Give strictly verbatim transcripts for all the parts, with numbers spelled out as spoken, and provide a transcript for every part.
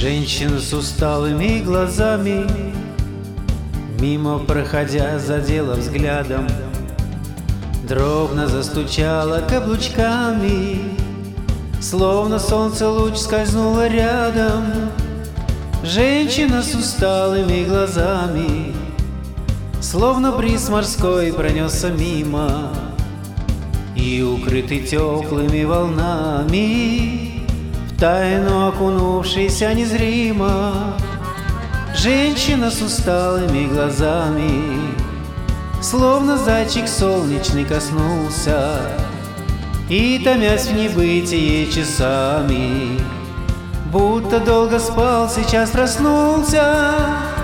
Женщина с усталыми глазами, мимо проходя, задела взглядом, дробно застучала каблучками, словно солнце луч скользнуло рядом. Женщина с усталыми глазами, словно бриз морской пронесся мимо, и укрытый теплыми волнами, в тайну окунувшийся незримо. Женщина с усталыми глазами, словно зайчик солнечный коснулся, и, томясь в небытие часами, будто долго спал, сейчас проснулся.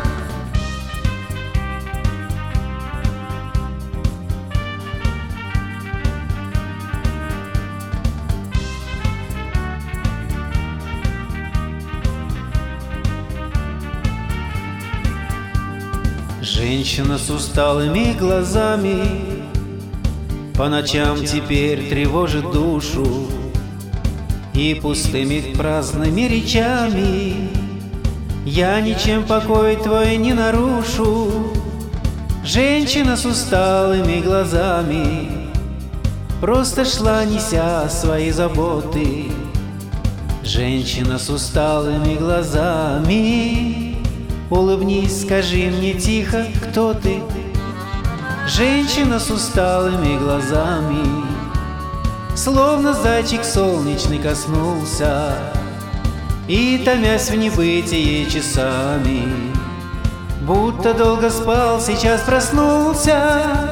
Женщина с усталыми глазами по ночам теперь тревожит душу, и пустыми праздными речами я ничем покой твой не нарушу. Женщина с усталыми глазами просто шла, неся свои заботы. Женщина с усталыми глазами, улыбнись, скажи мне тихо, кто ты? Женщина с усталыми глазами, словно зайчик солнечный коснулся, и, томясь в небытие часами, будто долго спал, сейчас проснулся.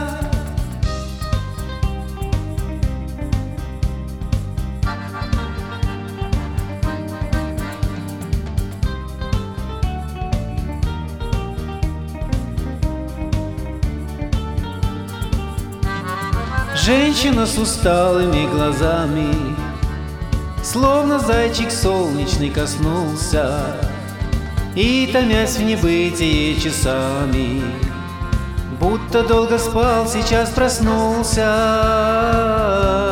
Женщина с усталыми глазами, словно зайчик солнечный коснулся, и, томясь в небытие часами, будто долго спал, сейчас проснулся.